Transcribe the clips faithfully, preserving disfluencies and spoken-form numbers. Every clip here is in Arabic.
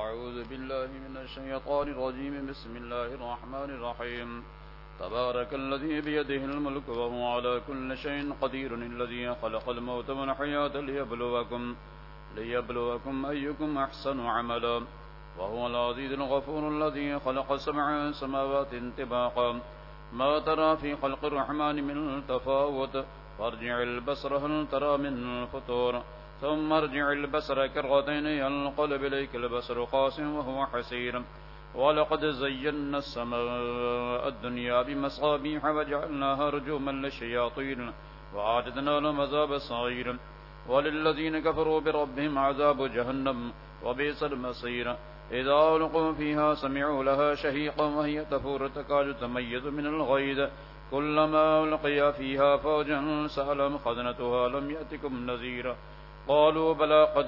أعوذ بالله من الشيطان الرجيم. بسم الله الرحمن الرحيم. تبارك الذي بيده الملك وهو على كل شيء قدير، الذي خلق الموت والحياة ليبلوكم ليبلوكم أيكم أحسن عملا، وهو العزيز الغفور الذي خلق سبع سماوات طباقا ما ترى في خلق الرحمن من تفاوت، فارجع البصر هل ترى من فطور، ثم ارجع البصر كرتين ينقلب إليك البصر خاسٍ وهو حسير. ولقد زينا السماء الدنيا بمصابيح وجعلناها رجوما للشياطين وأعتدنا لهم عذاب السعير. وللذين كفروا بربهم عذاب جهنم وبئس المصير. إذا ألقوا فيها سمعوا لها شهيقا وهي تفور تكاد تميز من الغيظ، كلما ألقي فيها فوجا سألهم خزنتها لم يأتكم نذير، قالوا بلى قد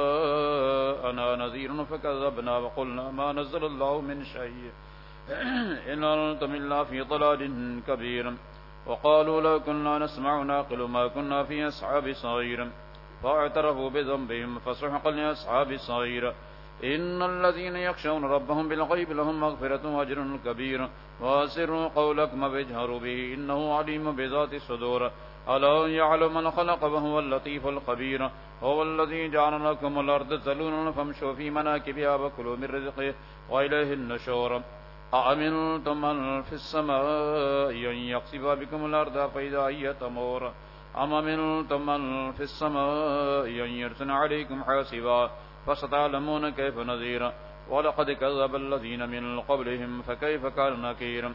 جاءنا نذير فكذبنا وقلنا ما نزل الله من شيء إن أنتم إلا في ضلال كبير. وقالوا لو كنا نسمع نعقل ما كنا في أصحاب السعير، فاعترفوا بذنبهم فسحقا لأصحاب السعير. إن الذين يخشون ربهم بالغيب لهم مغفرة وأجر كبير. وأسروا قولكم واجهروا به إنه عليم بذات الصدور. ألا يعلم من خلق وهو اللطيف الخبير. هو الذي جعل لكم الأرض ذلولا فامشوا في مناكبها وكلوا من رزقه وإليه النشور. أأمنتم من في السماء أن يخسف بكم الأرض فإذا هي تمور، أم أمنتم من في السماء أن يرسل عليكم حاسبا فستعلمون كيف نذير. ولقد كذب الذين من قبلهم فكيف كان نكير.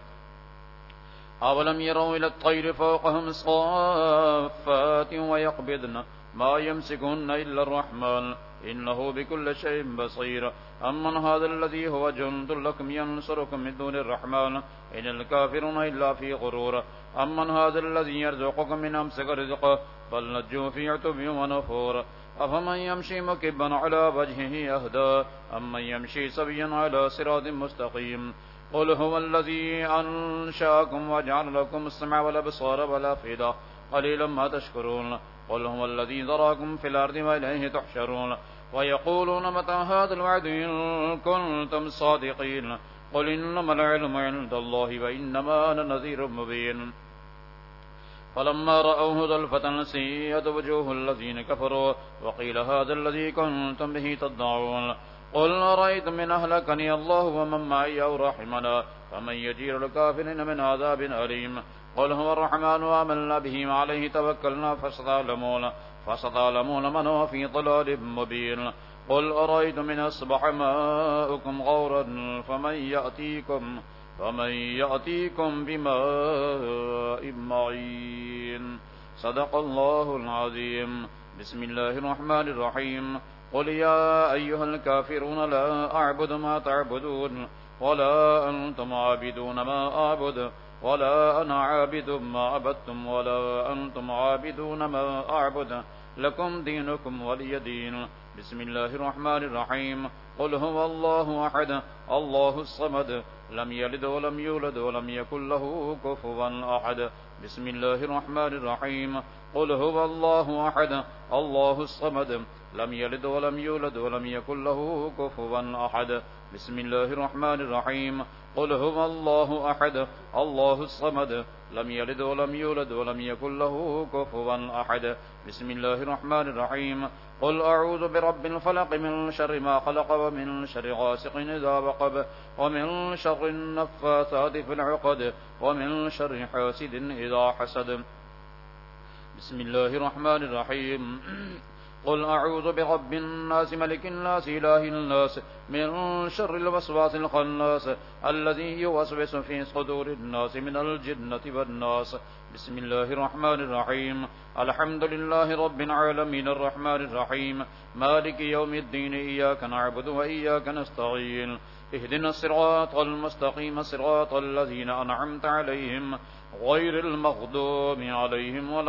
أولم يروا إلى الطير فوقهم صافات ويقبضن ما يمسكهن إلا الرحمن إنه بكل شيء بصير. أمن هذا الذي هو جند لكم ينصركم من دون الرحمن إن الكافرون إلا في غرور. أمن هذا الذي يرزقكم من أمسك رزقه بل نجوا في عتب ونفور. أفمن يمشي مكبا على وجهه أهدى أمن يمشي سويا على صراط مستقيم. قل هو الذي أنشأكم وجعل لكم السمع والأبصار والأفئدة قليلا ما تشكرون. قل هو الذي ذراكم في الأرض وإليه تحشرون. ويقولون متى هذا الوعد إن كنتم صادقين. قل إنما العلم عند الله وإنما أنا نذير مبين. فلما رأوه زلفة سيئت وجوه الذين كفروا وقيل هذا الذي كنتم به تدعون. قل أرأيتم من أهلكني الله ومن معي أو رحمنا فمن يجير الكافرين من عذاب أليم. قل هو الرحمن وآمنا به وعليه توكلنا فستعلمون فستعلمون من هو في ضلال مبين. قل أرأيتم من أصبح ماؤكم غورا فمن يأتيكم فمن يأتيكم بماء معين. صدق الله العظيم. بسم الله الرحمن الرحيم. قل يا أيها الكافرون لا أعبد ما تعبدون ولا أنتم عابدون ما أعبد ولا أنا عابد ما عبدتم ولا أنتم عابدون ما أعبد لكم دينكم ولي دين. بسم الله الرحمن الرحيم. قل هو الله أحد الله الصمد لم يلد ولم يولد ولم يكن له كفوا أحد. بسم الله الرحمن الرحيم. قل هو الله أحد الله الصمد لم يلد ولم يولد ولم يكن له كفوا أحد. بسم الله الرحمن الرحيم. قل هو الله أحد الله الصمد لم يلد ولم يولد ولم يكن له كفوا أحد. بسم الله الرحمن الرحيم. قل أعوذ برب الفلق من شر ما خلق ومن شر غاسق إذا وقب ومن شر النفاثات في العقد ومن شر حاسد إذا حسد. بسم الله الرحمن الرحيم. قل أعوذ برب الناس ملك الناس إله الناس من شر الوسواس الخناس الذي يوسوس في صدور الناس من الجنة والناس. بسم الله الرحمن الرحيم. الحمد لله رب العالمين الرحمن الرحيم مالك يوم الدين إياك نعبد وإياك نستعين اهدنا الصراط المستقيم صراط الذين أنعمت عليهم غير المغضوب عليهم ولا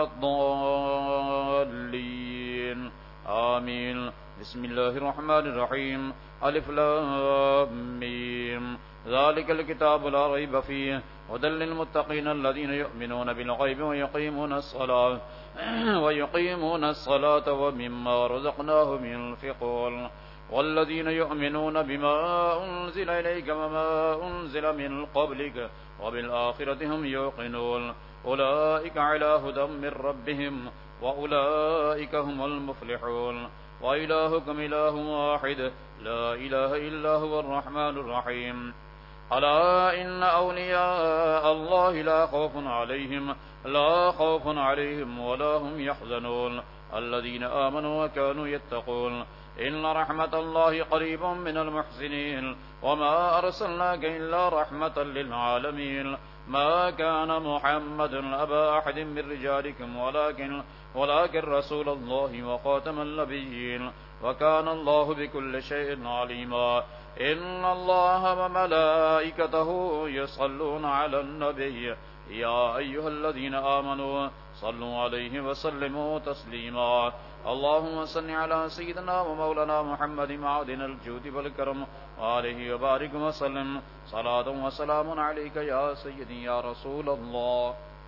الضالين آمين. بسم الله الرحمن الرحيم. ألف لام ميم ذلك الكتاب لا ريب فيه هدى للمتقين الذين يؤمنون بالغيب ويقيمون الصلاة ويقيمون الصلاة ومما رزقناهم ينفقون. والذين يؤمنون بما أنزل إليك وما أنزل من قبلك وبالآخرة هم يوقنون أولئك على هدى من ربهم وأولئك هم المفلحون وإلهكم إله واحد لا إله إلا هو الرحمن الرحيم ألا إن أولياء الله لا خوف عليهم لا خوف عليهم ولا هم يحزنون الذين آمنوا وكانوا يتقون إن رحمة الله قريب من المحسنين وما أرسلناك إلا رحمة للعالمين ما كان محمد أبا أحد من رجالكم ولكن ولكن رسول الله وخاتم النبيين وكان الله بكل شيء عليما إن الله وملائكته يصلون على النبي يا أيها الذين آمنوا صلوا عليه وسلموا تسليما اللهم صل على سيدنا ومولانا محمد معدن الجود والكرم وآله وبارك وسلم صلاة وسلام عليك يا سيدي يا رسول الله